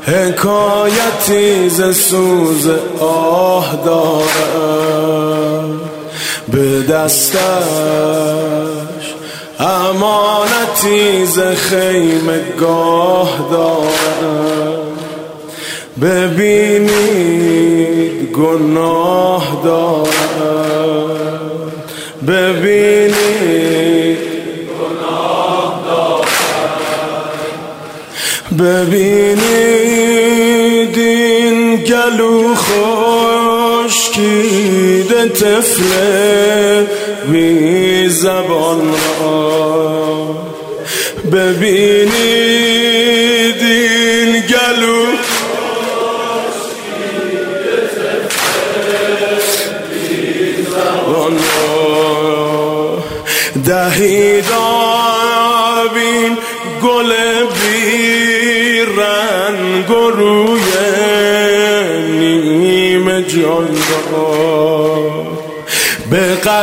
حکایتی ز سوز آه دارم به دستش، امانتی ز خیمه گاه دارم. ببینید گناه دارم، ببینید گناه دارم. ببینید این گلو خشکیده طفل بی زبان را. ببینید این گلو خشکیده طفل بی زبان را. دهید آبین گل بی رنگ و روی نیمه جان را. به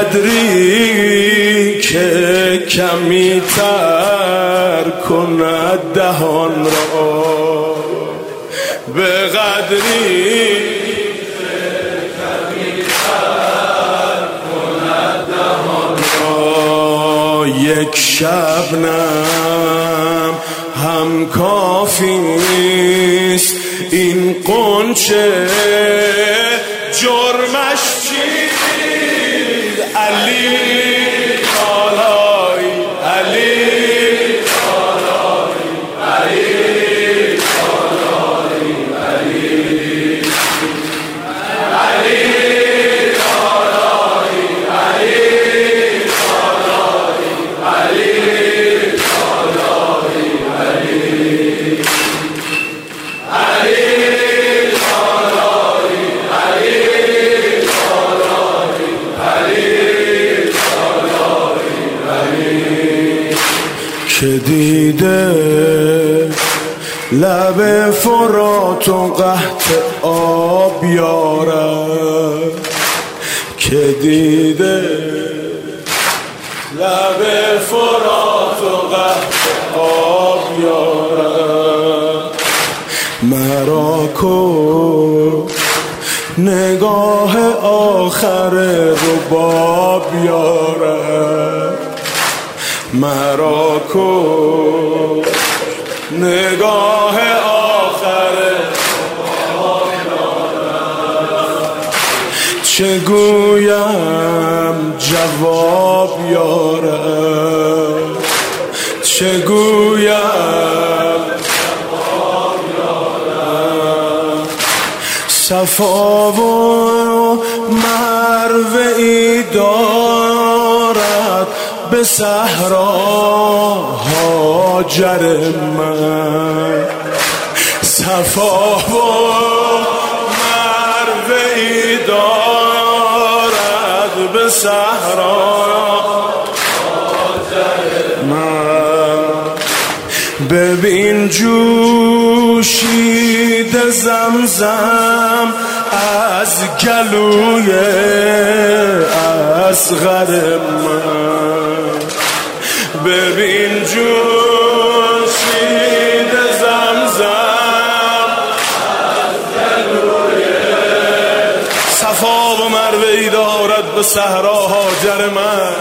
قدری که کمی تر کند دهان را. به قدری که کمی تر کند دهان را. یک شبنم هم کافیست این غنچه جرمش چیست؟ علی بالای علی بالای علی بالای علی علی بالای علی بالای علی بالای علی که دیده لب فرات و قحط آب یارد. که دیده لب فرات و قحط آب یارد. مرا کن نگاه آخر رباب یارد. مرا کن نگاه آخر رباب یارد. چه گویم جواب یارد، چه گویم جواب یارد. صفا و مروه ای دارد به صحرا هاجر من. صفا و مروه ای دارد به صحرا هاجر من. ببین جوشید زمزم از گلوی اصغر من. ببین جوشید زمزم از گلوی صفا و مروه ای دارد به صحرا هاجر من.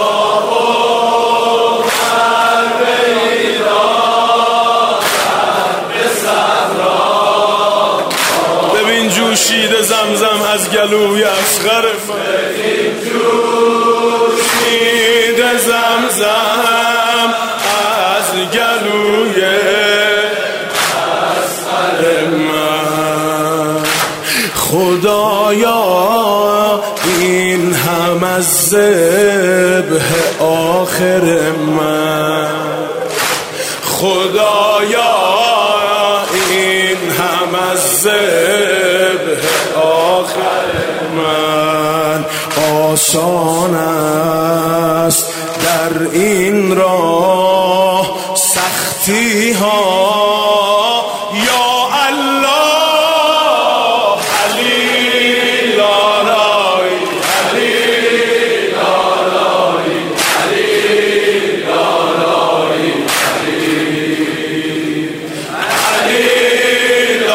جوشید زمزم از گلوی اصغر من. جوشید زمزم از گلوی اصغر من. خدایا این هم از ذبح آخر من. خدایا این هم از ذبح آخر من. آسان است در این راه سختی ها یا الله. علی لالای علی لالای علی لالای علی علی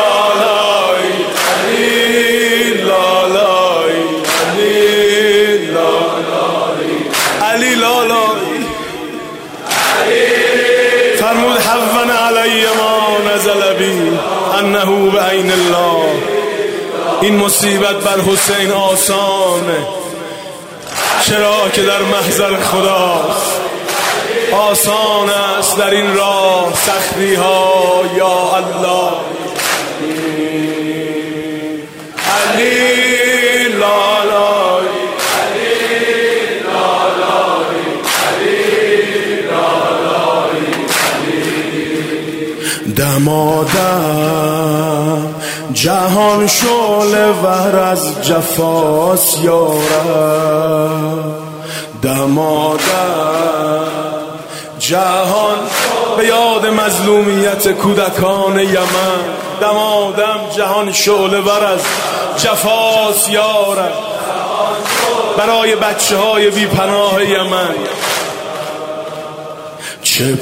انه بعین الله. این مصیبت بر حسین آسانه، چرا که در محضر خداست. آسان است در این راه سختی ها، یا الله. علی لالای، علی لالای، علی لالای، دمادم جهان شعله ور از جفاس یارم. دمادم جهان به یاد مظلومیت کودکان یمن. دمادم جهان شعله ور از جفاس یارم، برای بچه های بی پناه یمن. چه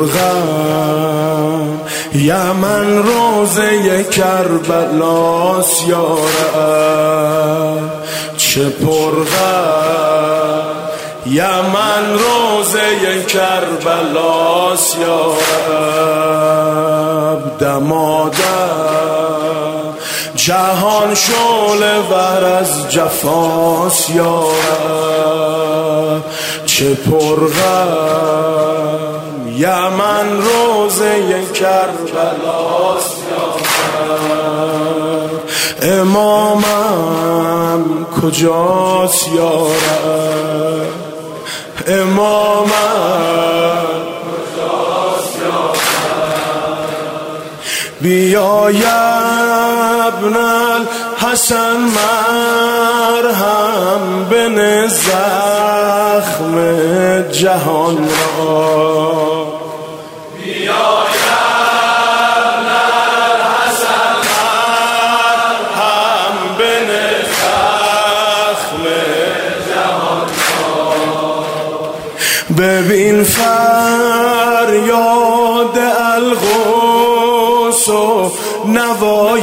پرغم یمن روزه کربلاس یارم. چه پرغم یمن روزه کربلاس یارب. دمادم جهان شعله ور از جفاس یارب. چه پرغم یمن روزه کربلاس یارب. امامم کجاست یارب؟ امامم کجاست یارب؟ بیا یا ابن الحسن مرهم بن زخم جهان را. بیا ببین فریاد الغوث و نوای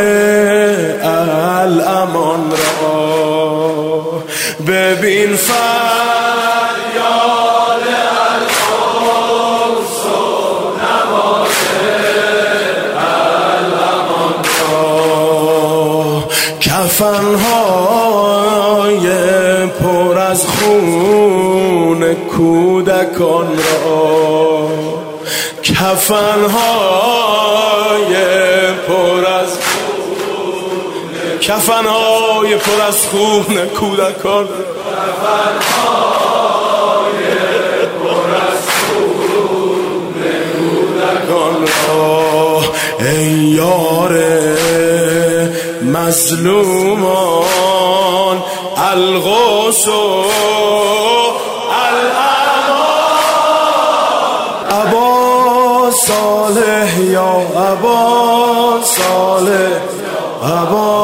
الامان را. ببین فریاد الغوث و نوای الامان را. کفنهای پر از خون کودکان را. کفنهای پر از خون، کفنهای پر از خون کودکان. کفنهای پر از خون کودکان را. ای یار مظلومان الغوث و ابا صالح یا ابا صالح، ابا